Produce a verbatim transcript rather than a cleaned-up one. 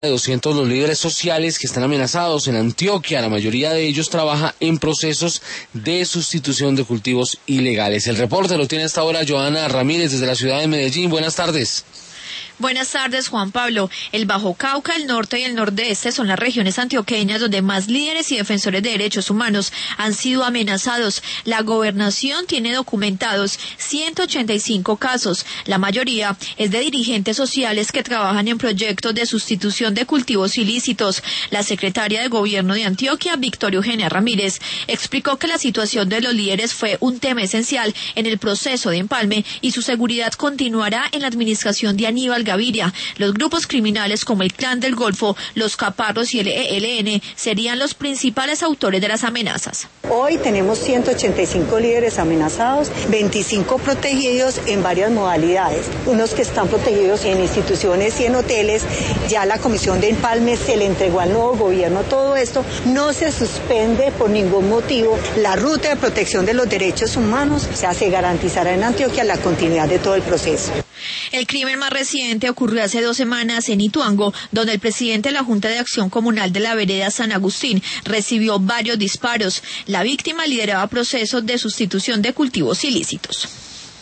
de doscientos los líderes sociales que están amenazados en Antioquia. La mayoría de ellos trabaja en procesos de sustitución de cultivos ilegales. El reporte lo tiene hasta ahora Joana Ramírez desde la ciudad de Medellín. Buenas tardes. Buenas tardes, Juan Pablo. El Bajo Cauca, el norte y el nordeste son las regiones antioqueñas donde más líderes y defensores de derechos humanos han sido amenazados. La gobernación tiene documentados ciento ochenta y cinco casos. La mayoría es de dirigentes sociales que trabajan en proyectos de sustitución de cultivos ilícitos. La secretaria de Gobierno de Antioquia, Victoria Eugenia Ramírez, explicó que la situación de los líderes fue un tema esencial en el proceso de empalme y su seguridad continuará en la administración de Aníbal Gaviria. Los grupos criminales como el Clan del Golfo, los Caparros y el E L N serían los principales autores de las amenazas. Hoy tenemos ciento ochenta y cinco líderes amenazados, veinticinco protegidos en varias modalidades, unos que están protegidos en instituciones y en hoteles. Ya la Comisión de Empalme se le entregó al nuevo gobierno todo esto. No se suspende por ningún motivo la ruta de protección de los derechos humanos, o sea, se garantizará en Antioquia la continuidad de todo el proceso. El crimen más reciente ocurrió hace dos semanas en Ituango, donde el presidente de la Junta de Acción Comunal de la vereda San Agustín recibió varios disparos. La víctima lideraba procesos de sustitución de cultivos ilícitos.